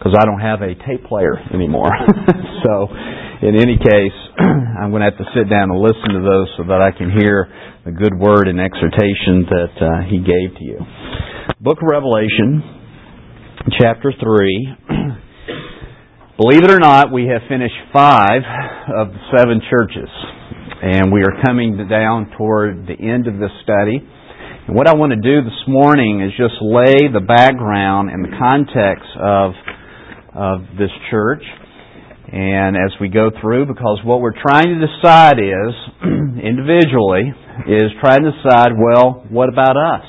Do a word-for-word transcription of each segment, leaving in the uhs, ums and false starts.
because I don't have a tape player anymore. So, in any case, I'm going to have to sit down and listen to those so that I can hear the good word and exhortation that uh, he gave to you. Book of Revelation, chapter three. Believe it or not, we have finished five of the seven churches, and we are coming down toward the end of this study. And what I want to do this morning is just lay the background and the context of of this church, and as we go through, because what we're trying to decide is, individually, is trying to decide, well, what about us?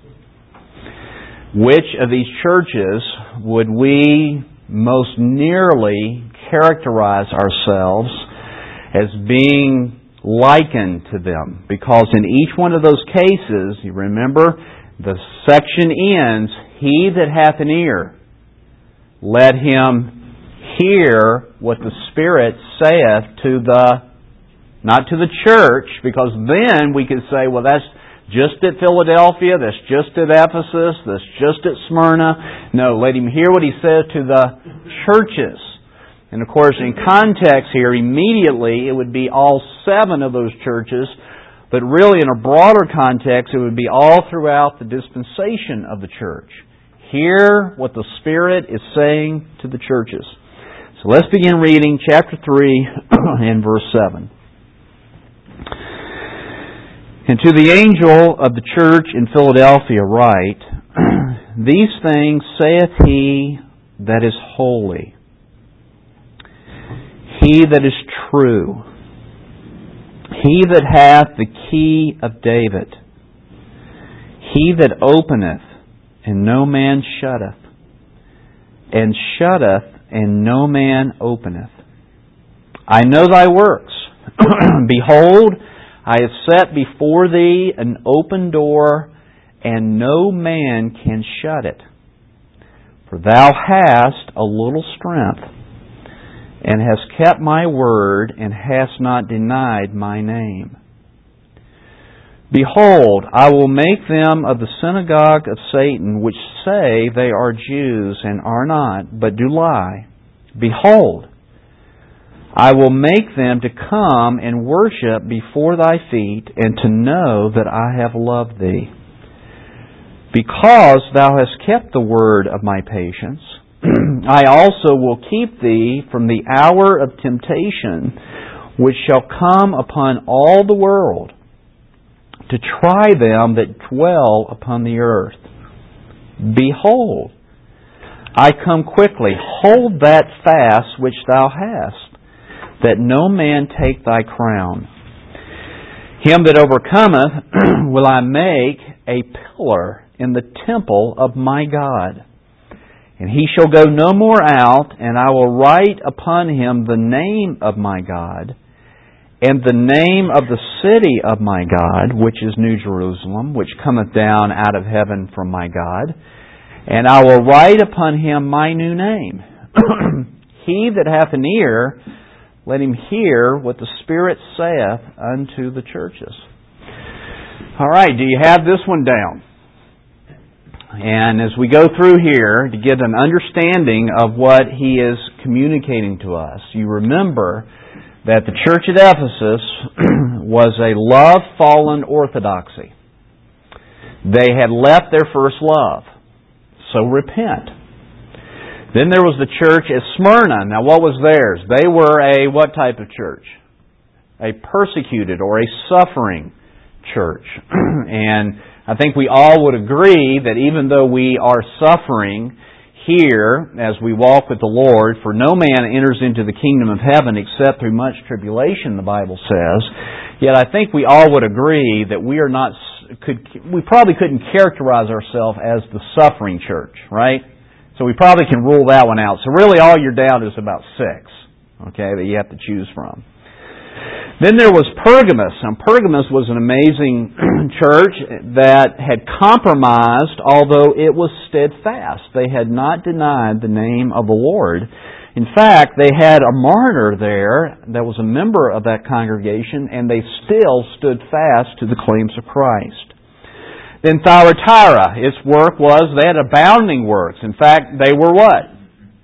Which of these churches would we most nearly characterize ourselves as being likened to them? Because in each one of those cases, you remember, the section ends, "He that hath an ear, let him hear what the Spirit saith to the," not to the church, because then we could say, well, that's just at Philadelphia, that's just at Ephesus, that's just at Smyrna. No, let him hear what he says to the churches. And of course, in context here, immediately it would be all seven of those churches, but really in a broader context, it would be all throughout the dispensation of the church. Hear what the Spirit is saying to the churches. So let's begin reading chapter three and verse seven. "And to the angel of the church in Philadelphia write, These things saith he that is holy, he that is true, he that hath the key of David, he that openeth, and no man shutteth, and shutteth, and no man openeth. I know thy works. Behold, I have set before thee an open door, and no man can shut it. For thou hast a little strength, and hast kept my word, and hast not denied my name. Behold, I will make them of the synagogue of Satan, which say they are Jews, and are not, but do lie. Behold, I will make them to come and worship before thy feet, and to know that I have loved thee. Because thou hast kept the word of my patience, I also will keep thee from the hour of temptation, which shall come upon all the world, to try them that dwell upon the earth. Behold, I come quickly. Hold that fast which thou hast, that no man take thy crown. Him that overcometh will I make a pillar in the temple of my God. And he shall go no more out, and I will write upon him the name of my God, and the name of the city of my God, which is New Jerusalem, which cometh down out of heaven from my God. And I will write upon him my new name. He that hath an ear, let him hear what the Spirit saith unto the churches." All right, do you have this one down? And as we go through here to get an understanding of what he is communicating to us, you remember that the church at Ephesus was a love-fallen orthodoxy. They had left their first love. So repent. Then there was the church at Smyrna. Now what was theirs? They were a what type of church? A persecuted or a suffering church. And I think we all would agree that even though we are suffering here as we walk with the Lord, for no man enters into the kingdom of heaven except through much tribulation, the Bible says. Yet I think we all would agree that we are not, could, we probably couldn't characterize ourselves as the suffering church, right? So we probably can rule that one out. So really all you're down is about six, okay, that you have to choose from. Then there was Pergamos. Now, Pergamos was an amazing church that had compromised, although it was steadfast. They had not denied the name of the Lord. In fact, they had a martyr there that was a member of that congregation, and they still stood fast to the claims of Christ. Then Thyatira, its work was, they had abounding works. In fact, they were what?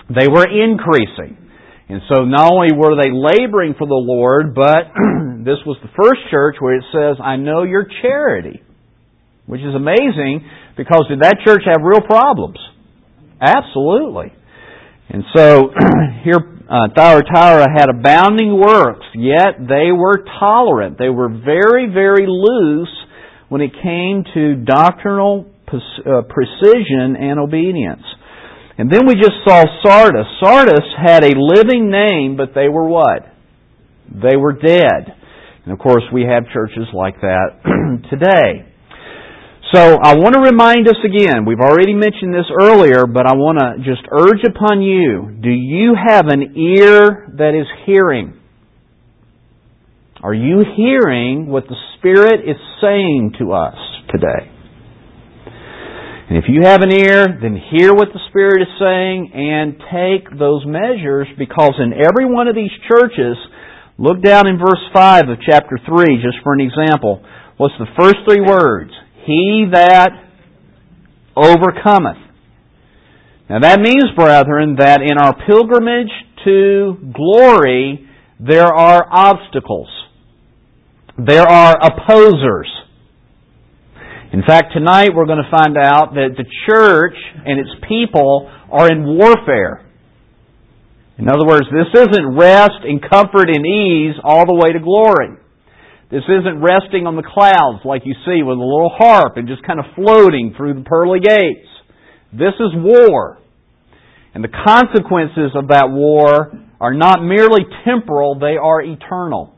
They were increasing. And so not only were they laboring for the Lord, but this was the first church where it says, I know your charity. Which is amazing, because did that church have real problems? Absolutely. And so here uh, Thyatira had abounding works, yet they were tolerant. They were very, very loose when it came to doctrinal precision and obedience. And then we just saw Sardis. Sardis had a living name, but they were what? They were dead. And of course we have churches like that today. So I want to remind us again, we've already mentioned this earlier, but I want to just urge upon you, do you have an ear that is hearing? Are you hearing what the Spirit is saying to us today? And if you have an ear, then hear what the Spirit is saying and take those measures, because in every one of these churches, look down in verse five of chapter three, just for an example. What's the first three words? He that overcometh. Now that means, brethren, that in our pilgrimage to glory, there are obstacles. There are opposers. In fact, tonight we're going to find out that the church and its people are in warfare. In other words, this isn't rest and comfort and ease all the way to glory. This isn't resting on the clouds like you see with a little harp and just kind of floating through the pearly gates. This is war. And the consequences of that war are not merely temporal, they are eternal.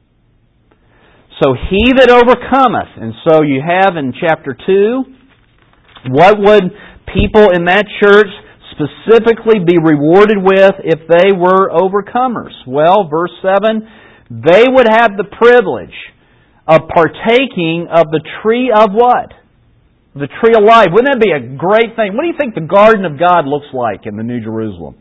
So he that overcometh, and so you have in chapter two, what would people in that church specifically be rewarded with if they were overcomers? Well, verse seven, they would have the privilege of partaking of the tree of what? The tree of life. Wouldn't that be a great thing? What do you think the garden of God looks like in the New Jerusalem?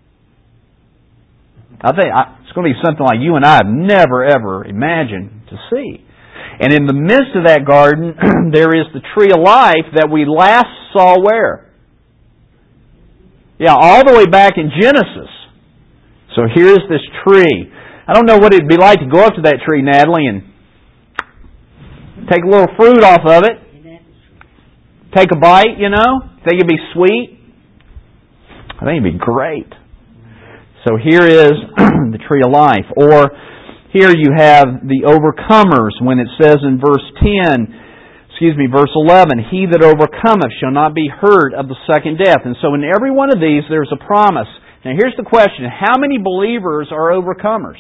I think it's going to be something like you and I have never ever imagined to see. And in the midst of that garden, there is the tree of life that we last saw where? Yeah, all the way back in Genesis. So here's this tree. I don't know what it'd be like to go up to that tree, Natalie, and take a little fruit off of it. Take a bite, you know. Think it'd be sweet? I think it'd be great. So here is the tree of life. Or here you have the overcomers when it says in verse ten, excuse me, verse eleven, he that overcometh shall not be hurt of the second death. And so in every one of these there's a promise. Now here's the question, how many believers are overcomers?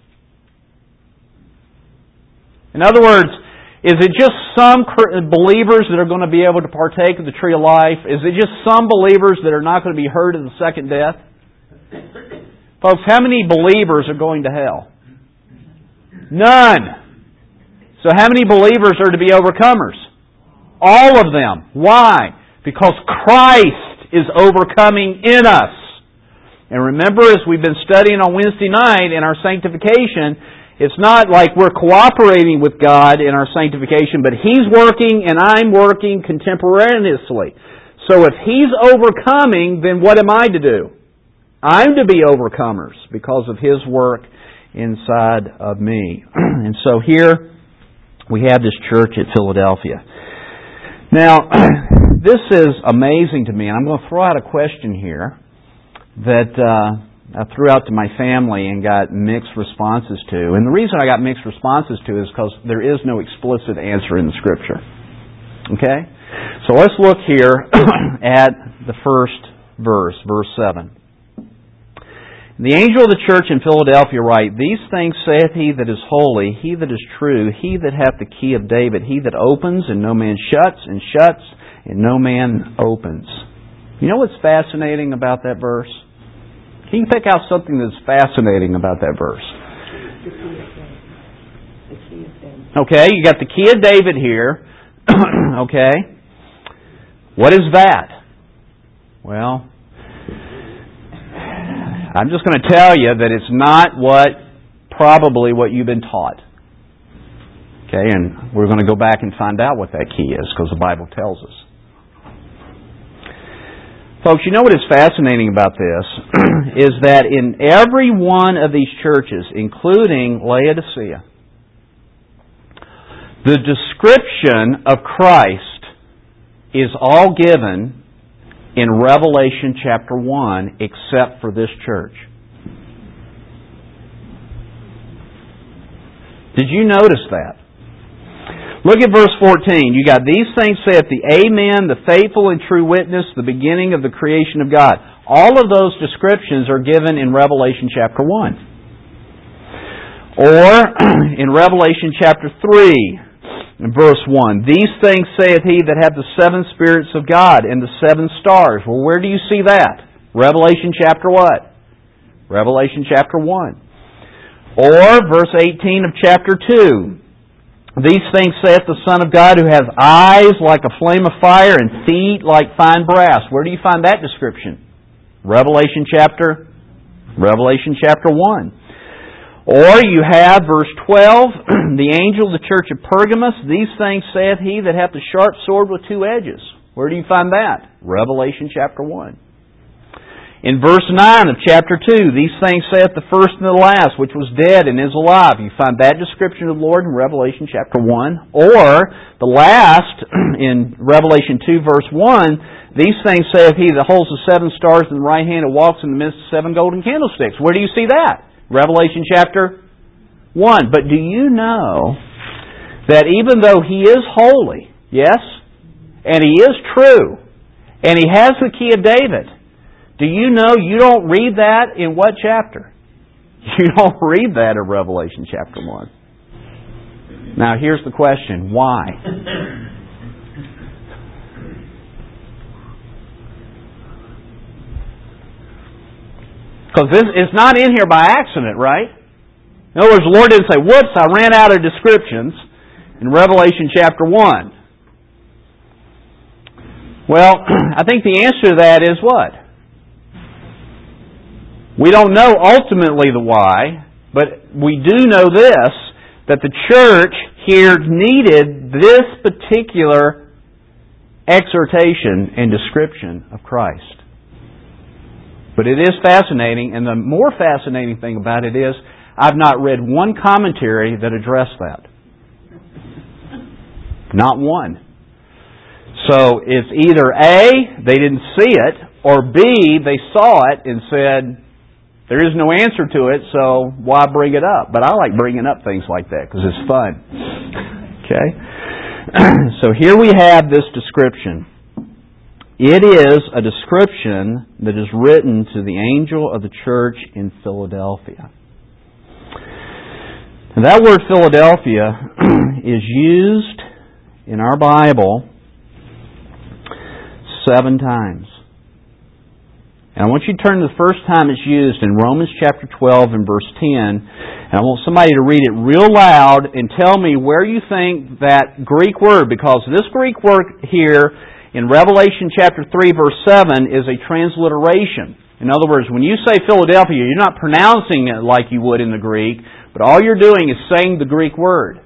In other words, is it just some believers that are going to be able to partake of the tree of life? Is it just some believers that are not going to be hurt of the second death? Folks, how many believers are going to hell? None. So how many believers are to be overcomers? All of them. Why? Because Christ is overcoming in us. And remember, as we've been studying on Wednesday night in our sanctification, it's not like we're cooperating with God in our sanctification, but He's working and I'm working contemporaneously. So if He's overcoming, then what am I to do? I'm to be overcomers because of His work inside of me. And so here we have this church at Philadelphia. Now, this is amazing to me, and I'm going to throw out a question here that uh, I threw out to my family and got mixed responses to. And the reason I got mixed responses to is because there is no explicit answer in the Scripture. Okay? So let's look here at the first verse, verse seven. The angel of the church in Philadelphia write, these things saith he that is holy, he that is true, he that hath the key of David, he that opens and no man shuts, and shuts and no man opens. You know what's fascinating about that verse? Can you pick out something that's fascinating about that verse? Okay, you got the key of David here. Okay. What is that? Well, I'm just going to tell you that it's not what, probably what you've been taught. Okay, and we're going to go back and find out what that key is, because the Bible tells us. Folks, you know what is fascinating about this is that in every one of these churches, including Laodicea, the description of Christ is all given in Revelation chapter one, except for this church. Did you notice that? Look at verse fourteen. You got, "These things saith the Amen, the faithful and true witness, the beginning of the creation of God." All of those descriptions are given in Revelation chapter one. Or in Revelation chapter three, verse one, "These things saith he that hath the seven spirits of God and the seven stars." Well, where do you see that? Revelation chapter what? Revelation chapter one. Or verse eighteen of chapter two, "These things saith the Son of God, who has eyes like a flame of fire and feet like fine brass." Where do you find that description? Revelation chapter, Revelation chapter one. Or you have verse twelve, "The angel of the church of Pergamos, these things saith he that hath the sharp sword with two edges." Where do you find that? Revelation chapter one. In verse nine of chapter two, "These things saith the first and the last, which was dead and is alive." You find that description of the Lord in Revelation chapter one. Or the last in Revelation two verse one, "These things saith he that holds the seven stars in the right hand and walks in the midst of seven golden candlesticks." Where do you see that? Revelation chapter one. But do you know that even though He is holy, yes, and He is true, and He has the key of David, do you know you don't read that in what chapter? You don't read that in Revelation chapter one. Now here's the question. Why? Because this is not in here by accident, right? In other words, the Lord didn't say, "Whoops, I ran out of descriptions in Revelation chapter one." Well, I think the answer to that is what? We don't know ultimately the why, but we do know this, that the church here needed this particular exhortation and description of Christ. But it is fascinating, and the more fascinating thing about it is, I've not read one commentary that addressed that. Not one. So it's either A, they didn't see it, or B, they saw it and said, there is no answer to it, so why bring it up? But I like bringing up things like that because it's fun. Okay? So here we have this description. It is a description that is written to the angel of the church in Philadelphia. And that word Philadelphia is used in our Bible seven times. And I want you to turn to the first time it's used in Romans chapter twelve and verse ten. And I want somebody to read it real loud and tell me where you think that Greek word, because this Greek word here in Revelation chapter three verse seven is a transliteration. In other words, when you say Philadelphia, you're not pronouncing it like you would in the Greek, but all you're doing is saying the Greek word.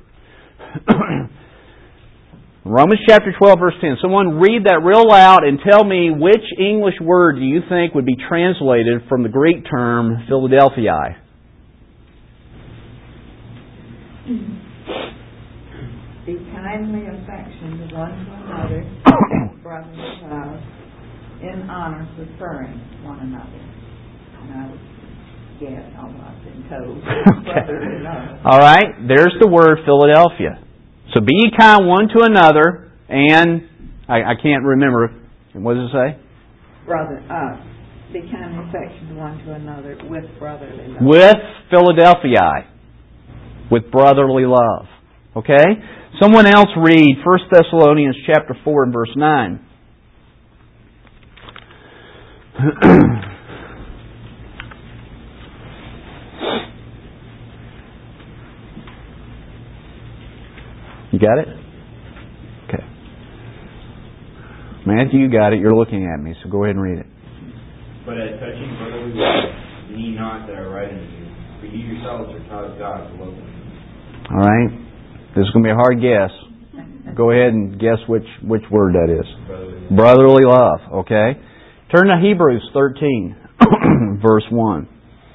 Romans chapter twelve verse ten. Someone read that real loud and tell me which English word do you think would be translated from the Greek term Philadelphia? Be kindly affectioned one to another, brotherly love, in honor preferring one another. And I would guess, although I've been told, brotherly love. All right, there's the word Philadelphia. So be ye kind one to another, and I, I can't remember. What does it say? Brother, uh, be kindly affectioned one to another with brotherly love. With Philadelphia, with brotherly love. Okay? Someone else read First Thessalonians chapter four and verse nine. You got it? Okay. Matthew, you got it. You're looking at me, so go ahead and read it. But as touching brotherly love, be ye not that are right unto you, for ye yourselves are taught of God to love one another. All right. This is going to be a hard guess. Go ahead and guess which, which word that is. Brotherly love. Brotherly love. Okay. Turn to Hebrews thirteen, verse one.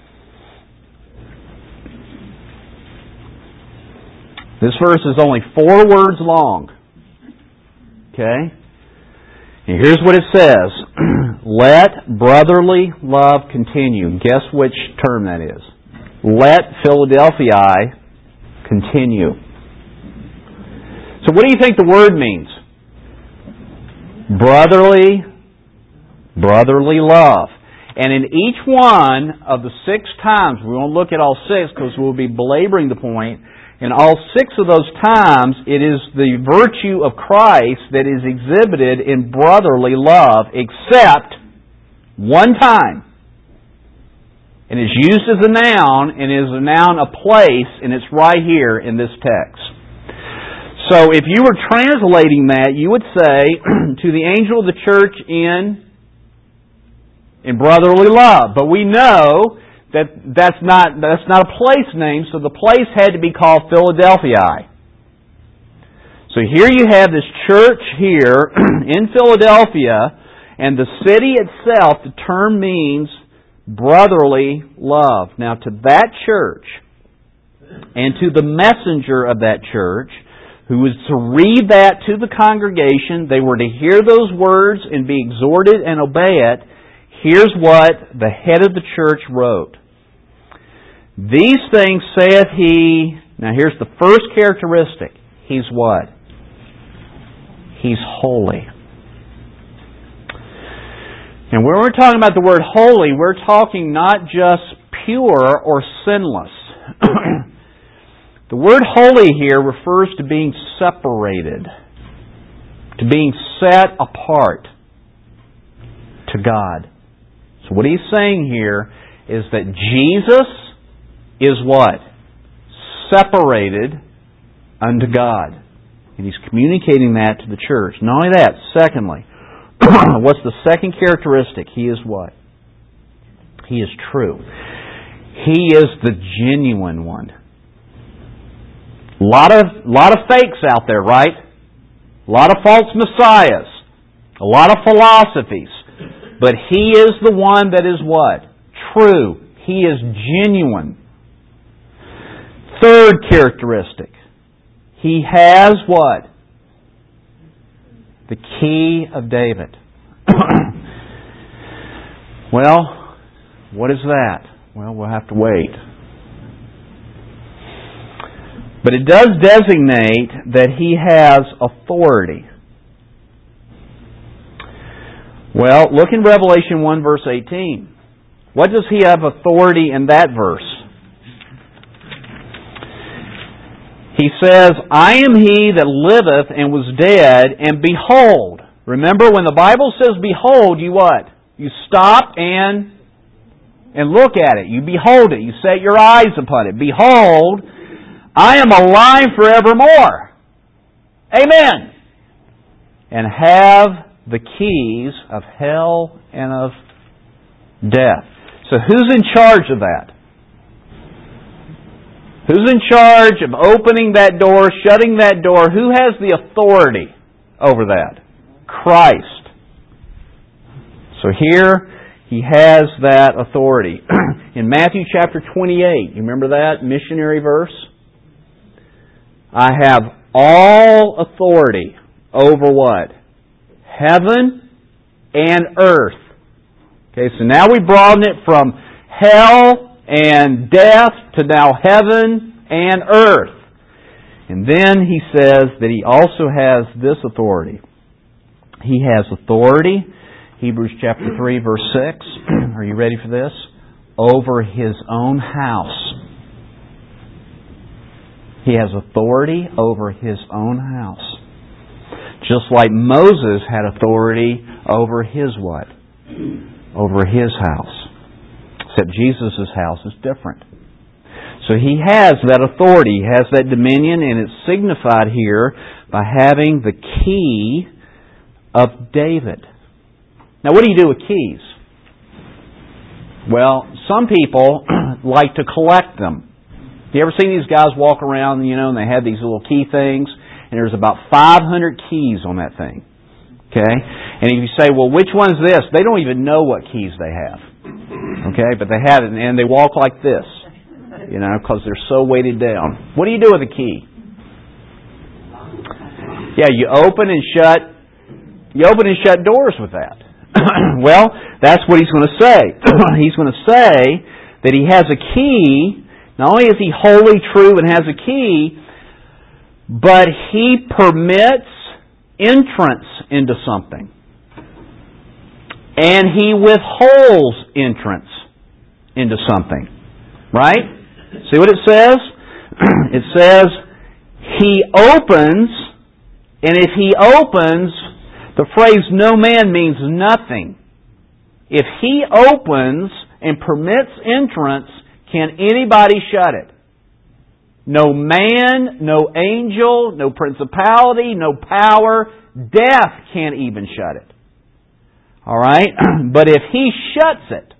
This verse is only four words long. Okay? And here's what it says. Let brotherly love continue. Guess which term that is? Let Philadelphia continue. So what do you think the word means? Brotherly, brotherly love. And in each one of the six times, we won't look at all six because we'll be belaboring the point. In all six of those times, it is the virtue of Christ that is exhibited in brotherly love, except one time. And it's used as a noun, and is a noun a place, and it's right here in this text. So if you were translating that, you would say, to the angel of the church in, in brotherly love. But we know that that's not, that's not a place name, so the place had to be called Philadelphia. So here you have this church here in Philadelphia, and the city itself, the term means brotherly love. Now to that church, and to the messenger of that church, who was to read that to the congregation, they were to hear those words and be exhorted and obey it. Here's what the head of the church wrote. These things saith he... Now here's the first characteristic. He's what? He's holy. And when we're talking about the word holy, we're talking not just pure or sinless. The word holy here refers to being separated, to being set apart to God. So what he's saying here is that Jesus is what? Separated unto God. And he's communicating that to the church. Not only that, secondly, what's the second characteristic? He is what? He is true. He is the genuine one. A lot of, lot of fakes out there, right? A lot of false messiahs. A lot of philosophies. But He is the one that is what? True. He is genuine. Third characteristic. He has what? The key of David. Well, what is that? Well, we'll have to wait. But it does designate that he has authority. Well, look in Revelation one verse eighteen. What does he have authority in that verse? He says, I am he that liveth and was dead, and behold. Remember, when the Bible says behold, you what? You stop and, and look at it. You behold it. You set your eyes upon it. Behold, I am alive forevermore. Amen. And have the keys of hell and of death. So who's in charge of that? Who's in charge of opening that door, shutting that door? Who has the authority over that? Christ. So here, He has that authority. In Matthew chapter twenty-eight, you remember that missionary verse? I have all authority over what? Heaven and earth. Okay, so now we broaden it from hell and death to now heaven and earth. And then he says that he also has this authority. He has authority, Hebrews chapter three verse six. Are you ready for this? Over his own house. He has authority over his own house. Just like Moses had authority over his what? Over his house. Except Jesus' house is different. So he has that authority, he has that dominion, and it's signified here by having the key of David. Now, what do you do with keys? Well, some people like to collect them. You ever seen these guys walk around, you know, and they have these little key things, and there's about five hundred keys on that thing. Okay? And if you say, well, which one's this? They don't even know what keys they have. Okay? But they have it, and they walk like this. You know, because they're so weighted down. What do you do with a key? Yeah, you open and shut, you open and shut doors with that. Well, that's what he's going to say. He's going to say that he has a key. Not only is he wholly true and has a key, but he permits entrance into something. And he withholds entrance into something. Right? See what it says? It says, he opens, and if he opens, the phrase no man means nothing. If he opens and permits entrance, can anybody shut it? No man, no angel, no principality, no power, death can't even shut it. All right? But if he shuts it,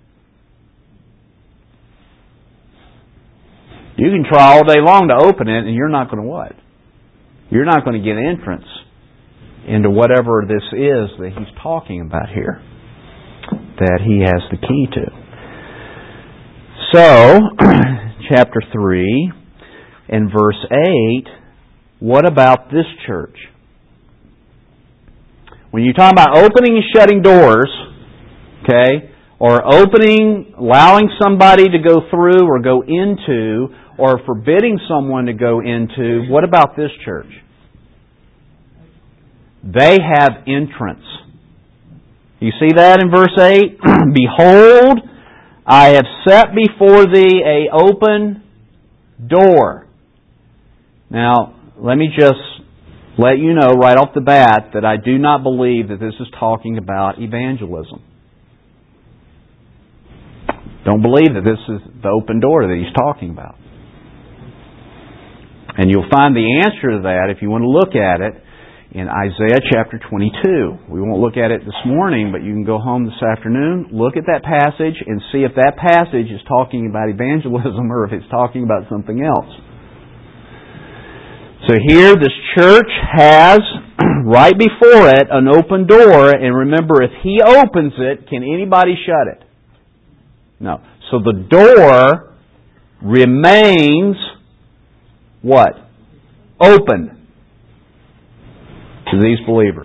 you can try all day long to open it, and you're not going to what? You're not going to get entrance into whatever this is that he's talking about here, that he has the key to. So, chapter three and verse eight, what about this church? When you talk about opening and shutting doors, okay, or opening, allowing somebody to go through or go into, or forbidding someone to go into, what about this church? They have entrance. You see that in verse eight? Behold, I have set before thee a open door. Now, let me just let you know right off the bat that I do not believe that this is talking about evangelism. Don't believe that this is the open door that he's talking about. And you'll find the answer to that if you want to look at it in Isaiah chapter twenty-two. We won't look at it this morning, but you can go home this afternoon, look at that passage, and see if that passage is talking about evangelism or if it's talking about something else. So here this church has, right before it, an open door, and remember, if he opens it, can anybody shut it? No. So the door remains what? Open to these believers.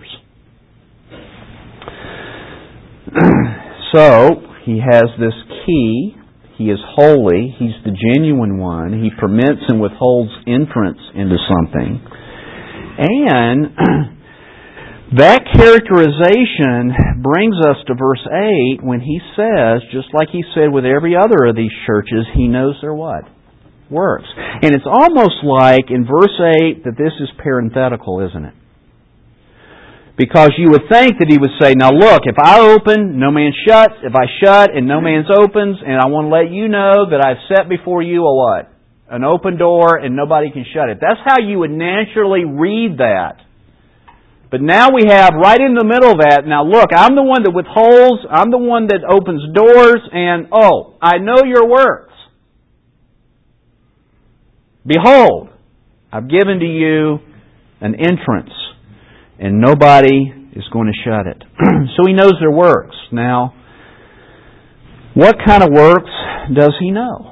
So, he has this key. He is holy. He's the genuine one. He permits and withholds entrance into something. And that characterization brings us to verse eight when he says, just like he said with every other of these churches, he knows their what? Works. And it's almost like in verse eight that this is parenthetical, isn't it? Because you would think that he would say, now look, if I open, no man shuts. If I shut and no man opens, and I want to let you know that I've set before you a what? An open door and nobody can shut it. That's how you would naturally read that. But now we have right in the middle of that, now look, I'm the one that withholds, I'm the one that opens doors, and oh, I know your works. Behold, I've given to you an entrance, and nobody is going to shut it. So he knows their works. Now, what kind of works does he know?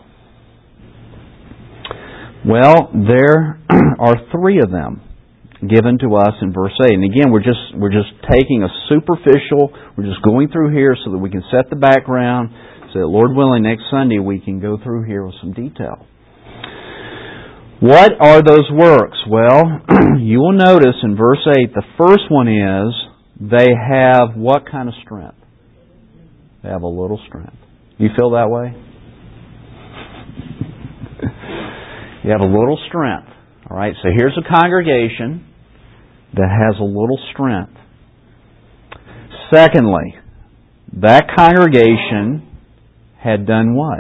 Well, there are three of them given to us in verse eight. And again, we're just we're just taking a superficial, we're just going through here so that we can set the background, so that Lord willing, next Sunday we can go through here with some detail. What are those works? Well, you will notice in verse eight, the first one is, they have what kind of strength? They have a little strength. You feel that way? You have a little strength. All right, so here's a congregation that has a little strength. Secondly, that congregation had done what?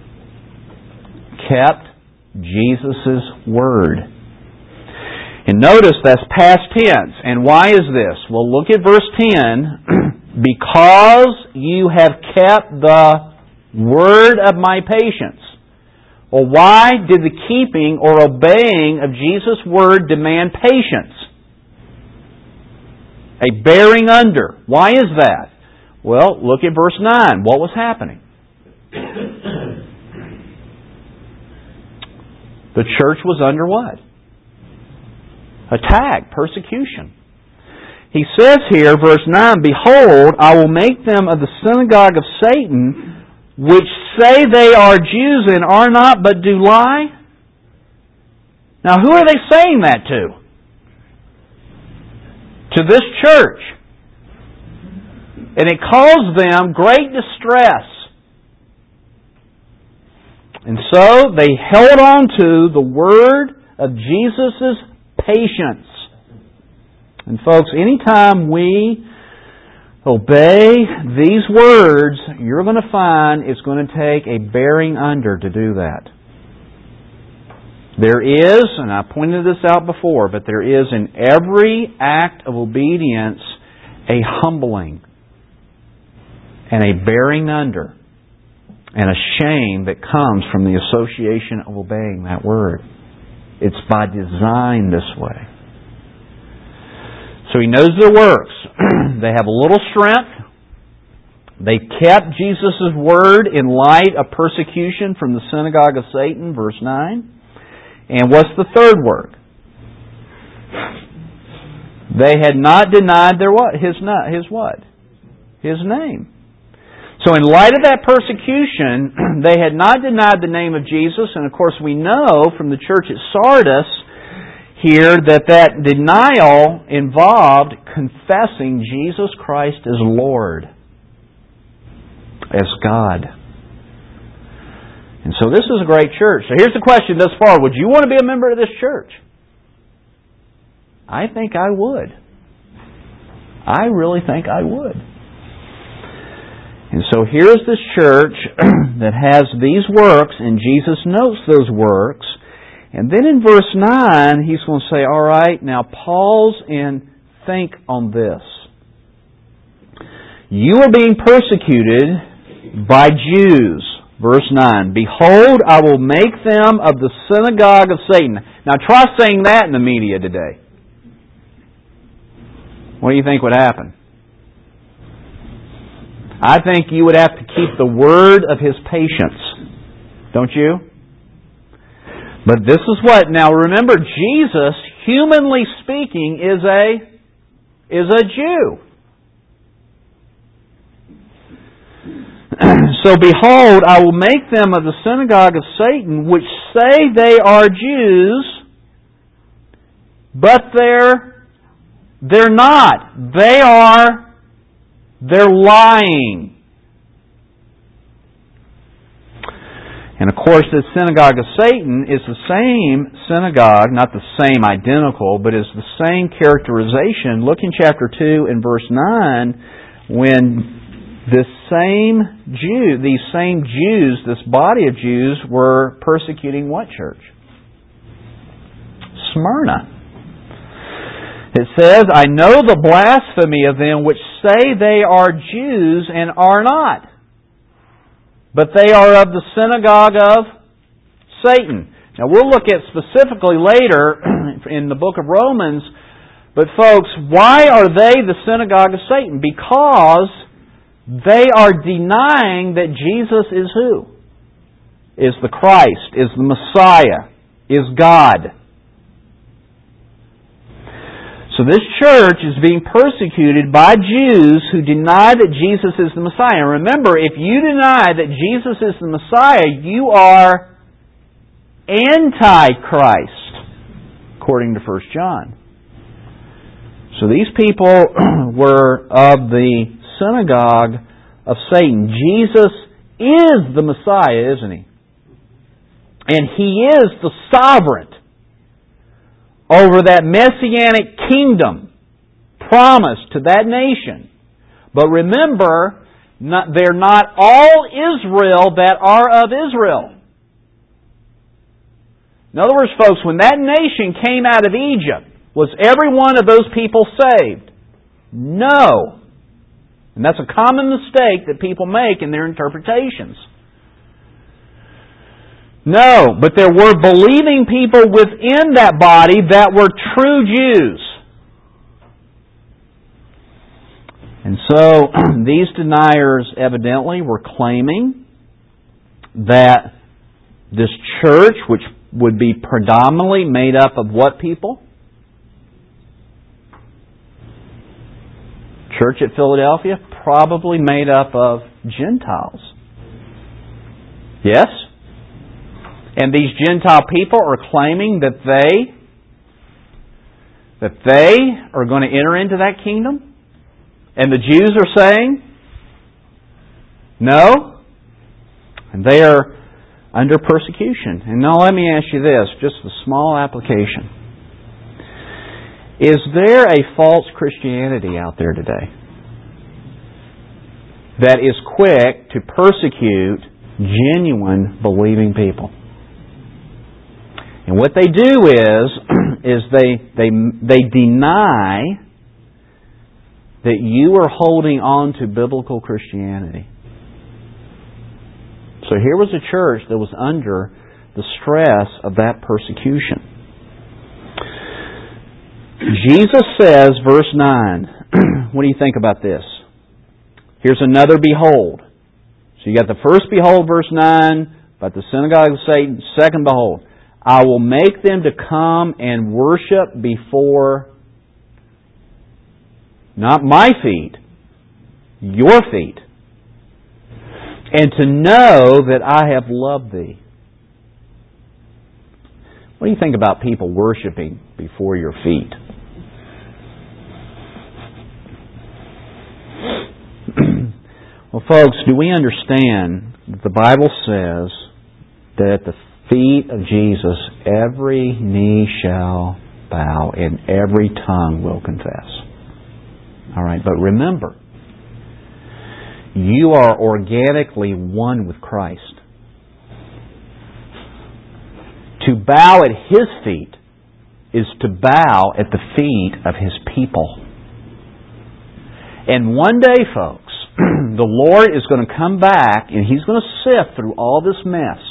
Kept Jesus' word. And notice that's past tense. And why is this? Well, look at verse ten. Because you have kept the word of my patience. Well, why did the keeping or obeying of Jesus' word demand patience? A bearing under. Why is that? Well, look at verse nine. What was happening? The church was under what? Attack, persecution. He says here, verse nine, Behold, I will make them of the synagogue of Satan, which say they are Jews and are not, but do lie. Now, who are they saying that to? To this church. And it caused them great distress. And so they held on to the word of Jesus' patience. And folks, anytime we obey these words, you're going to find it's going to take a bearing under to do that. There is, and I pointed this out before, but there is in every act of obedience a humbling and a bearing under and a shame that comes from the association of obeying that word. It's by design this way. So He knows their works. They have a little strength. They kept Jesus' word in light of persecution from the synagogue of Satan, verse nine. And what's the third work? They had not denied their what? His not his what? His name. So in light of that persecution, they had not denied the name of Jesus, and of course we know from the church at Sardis here that that denial involved confessing Jesus Christ as Lord, as God. And so this is a great church. So here's the question thus far. Would you want to be a member of this church? I think I would. I really think I would. And so here's this church that has these works, and Jesus notes those works. And then in verse nine, he's going to say, all right, now pause and think on this. You are being persecuted by Jews. Verse nine, Behold, I will make them of the synagogue of Satan. Now try saying that in the media today. What do you think would happen? I think you would have to keep the word of His patience. Don't you? But this is what, now remember, Jesus, humanly speaking, is a, is a Jew. So behold, I will make them of the synagogue of Satan, which say they are Jews, but they're, they're not. They are They're lying. And of course, the synagogue of Satan is the same synagogue, not the same identical, but is the same characterization. Look in chapter two and verse nine, when this same Jew, these same Jews, this body of Jews, were persecuting what church? Smyrna. It says, I know the blasphemy of them which say they are Jews and are not, but they are of the synagogue of Satan. Now we'll look at specifically later in the book of Romans, but folks, why are they the synagogue of Satan? Because they are denying that Jesus is who? Is the Christ, is the Messiah, is God. So this church is being persecuted by Jews who deny that Jesus is the Messiah. And remember, if you deny that Jesus is the Messiah, you are anti-Christ, according to First John. So these people were of the synagogue of Satan. Jesus is the Messiah, isn't He? And He is the sovereign over that messianic kingdom promised to that nation. But remember, not, they're not all Israel that are of Israel. In other words, folks, when that nation came out of Egypt, was every one of those people saved? No. And that's a common mistake that people make in their interpretations. No, but there were believing people within that body that were true Jews. And so these deniers evidently were claiming that this church, which would be predominantly made up of what people? Church at Philadelphia, probably made up of Gentiles. Yes? And these Gentile people are claiming that they that they are going to enter into that kingdom? And the Jews are saying, no. And they are under persecution. And now let me ask you this, just a small application. Is there a false Christianity out there today that is quick to persecute genuine believing people? And what they do is, is they, they, they deny that you are holding on to biblical Christianity. So here was a church that was under the stress of that persecution. Jesus says, verse nine, what do you think about this? Here's another behold. So you got the first behold, verse nine, about the synagogue of Satan. Second behold, I will make them to come and worship before not my feet, your feet, and to know that I have loved thee. What do you think about people worshiping before your feet? Well, folks, do we understand that the Bible says that at the feet of Jesus every knee shall bow and every tongue will confess? All right, but remember, you are organically one with Christ. To bow at His feet is to bow at the feet of His people. And one day, folks, the Lord is going to come back and He's going to sift through all this mess.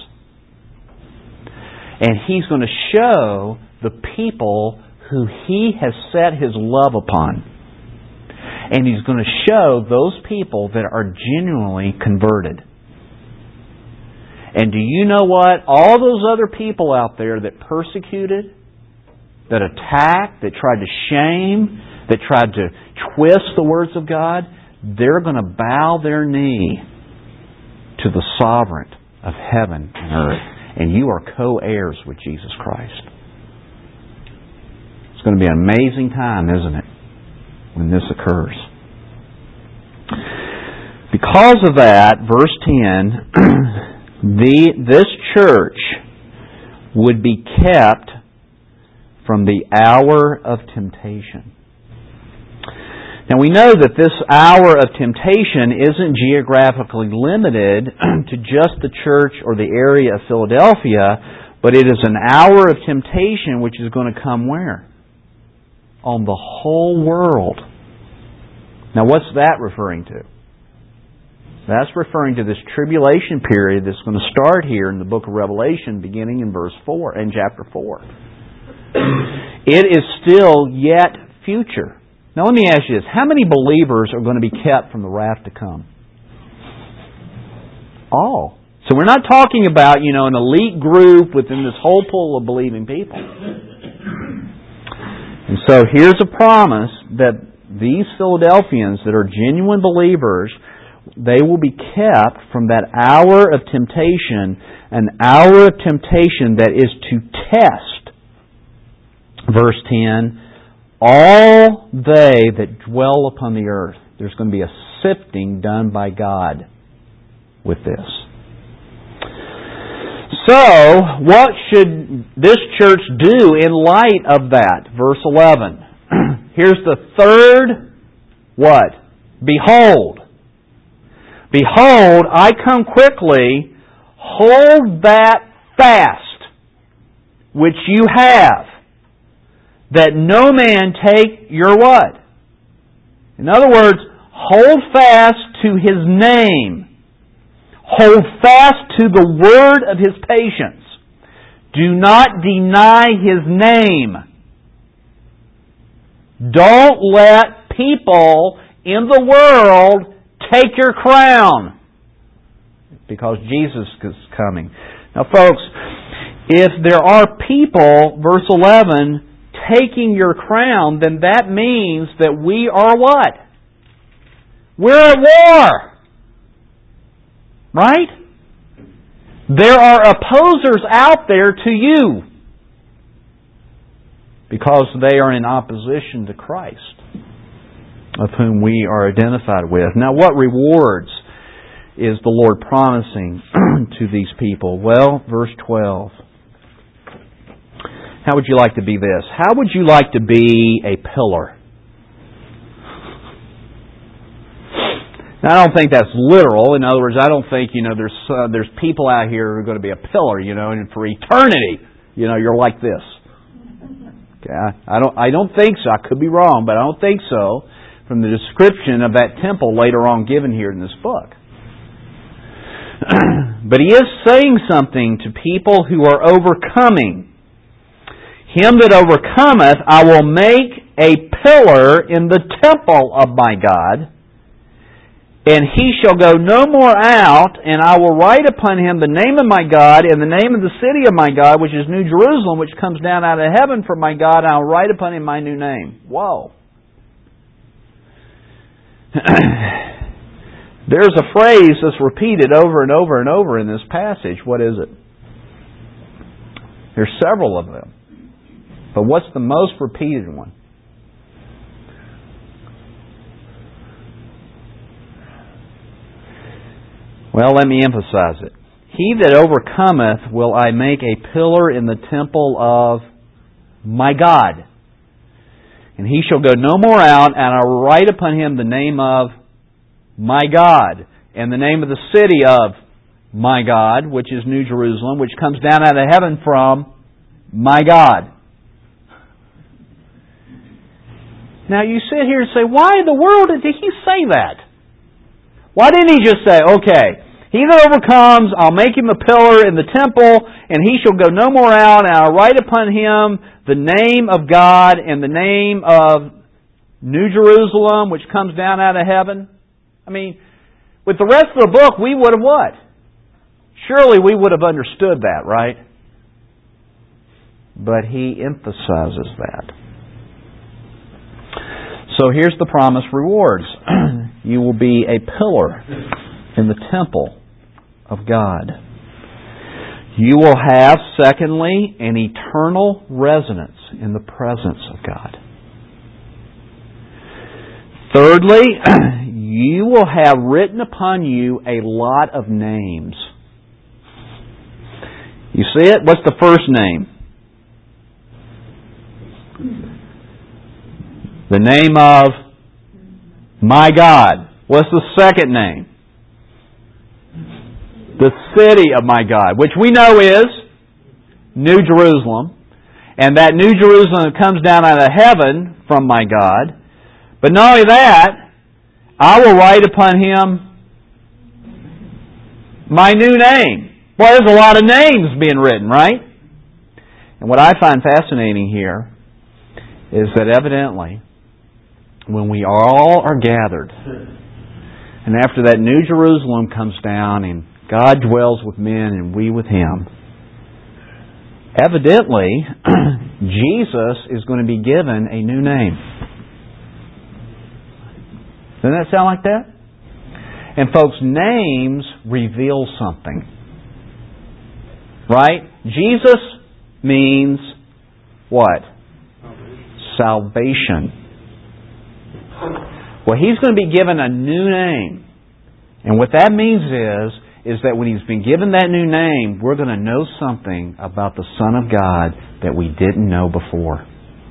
And He's going to show the people who He has set His love upon. And He's going to show those people that are genuinely converted. And do you know what? All those other people out there that persecuted, that attacked, that tried to shame, that tried to twist the words of God, they're going to bow their knee to the sovereign of heaven and earth. And you are co-heirs with Jesus Christ. It's going to be an amazing time, isn't it, when this occurs? Because of that, verse ten, the, this church would be kept from the hour of temptation. Now we know that this hour of temptation isn't geographically limited to just the church or the area of Philadelphia, but it is an hour of temptation which is going to come where? On the whole world. Now what's that referring to? That's referring to this tribulation period that's going to start here in the book of Revelation beginning in verse four, in chapter four. It is still yet future. Now let me ask you this. How many believers are going to be kept from the wrath to come? All. So we're not talking about, you know, an elite group within this whole pool of believing people. And so here's a promise that these Philadelphians that are genuine believers, they will be kept from that hour of temptation, an hour of temptation that is to test, verse ten, all they that dwell upon the earth. There's going to be a sifting done by God with this. So, what should this church do in light of that? Verse eleven. Here's the third, what? Behold. Behold, I come quickly. Hold that fast which you have, that no man take your what? In other words, hold fast to His name. Hold fast to the word of His patience. Do not deny His name. Don't let people in the world, take your crown. Because Jesus is coming. Now folks, if there are people, verse eleven, taking your crown, then that means that we are what? We're at war. Right? There are opposers out there to you because they are in opposition to Christ, of whom we are identified with. Now, what rewards is the Lord promising to these people? Well, verse twelve. How would you like to be this? How would you like to be a pillar? Now, I don't think that's literal. In other words, I don't think, you know, there's uh, there's people out here who are going to be a pillar, you know, and for eternity, you know, you're like this. Okay, I, I don't I don't think so. I could be wrong, but I don't think so from the description of that temple later on given here in this book. But he is saying something to people who are overcoming. Him that overcometh, I will make a pillar in the temple of my God, and he shall go no more out, and I will write upon him the name of my God, and the name of the city of my God, which is New Jerusalem, which comes down out of heaven from my God, and I will write upon him my new name. Whoa. There's a phrase that's repeated over and over and over in this passage. What is it? There's several of them. But what's the most repeated one? Well, let me emphasize it. He that overcometh will I make a pillar in the temple of my God. And he shall go no more out, and I will write upon him the name of my God, and the name of the city of my God, which is New Jerusalem, which comes down out of heaven from my God. Now you sit here and say, why in the world did he say that? Why didn't he just say, okay, he that overcomes, I'll make him a pillar in the temple, and he shall go no more out, and I'll write upon him the name of God and the name of New Jerusalem, which comes down out of heaven? I mean, with the rest of the book, we would have what? Surely we would have understood that, right? But he emphasizes that. So here's the promised rewards. You will be a pillar in the temple of God. You will have, secondly, an eternal residence in the presence of God. Thirdly, you will have written upon you a lot of names. You see it? What's the first name? The name of my God. What's the second name? The city of my God, which we know is New Jerusalem. And that New Jerusalem comes down out of heaven from my God. But not only that, I will write upon him my new name. Well, there's a lot of names being written, right? And what I find fascinating here is that evidently, when we all are gathered, and after that New Jerusalem comes down and God dwells with men and we with Him, evidently, Jesus is going to be given a new name. Doesn't that sound like that? And folks, names reveal something. Right? Jesus means what? Salvation. Well, He's going to be given a new name. And what that means is, is that when He's been given that new name, we're going to know something about the Son of God that we didn't know before.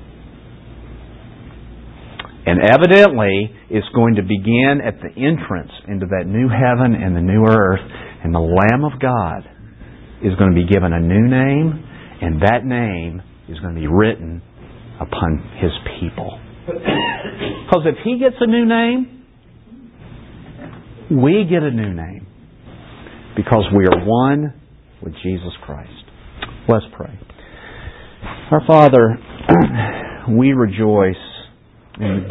And evidently, it's going to begin at the entrance into that new heaven and the new earth. And the Lamb of God is going to be given a new name. And that name is going to be written upon His people. Because if He gets a new name, we get a new name. Because we are one with Jesus Christ. Let's pray. Our Father, we rejoice in the